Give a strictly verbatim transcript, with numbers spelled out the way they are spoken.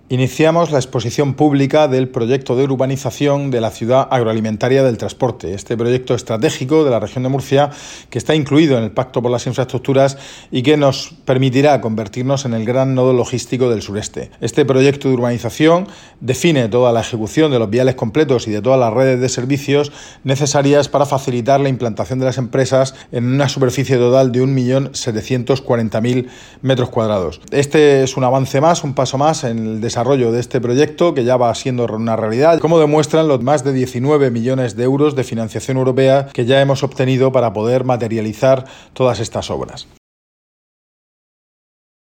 Iniciamos la exposición pública del proyecto de urbanización de la ciudad agroalimentaria del transporte, este proyecto estratégico de la región de Murcia que está incluido en el Pacto por las Infraestructuras y que nos permitirá convertirnos en el gran nodo logístico del sureste. Este proyecto de urbanización define toda la ejecución de los viales completos y de todas las redes de servicios necesarias para facilitar la implantación de las empresas en una superficie total de un millón setecientos cuarenta mil metros cuadrados. Este es un avance más, un paso más en el desarrollo desarrollo de este proyecto que ya va siendo una realidad, como demuestran los más de diecinueve millones de euros de financiación europea que ya hemos obtenido para poder materializar todas estas obras.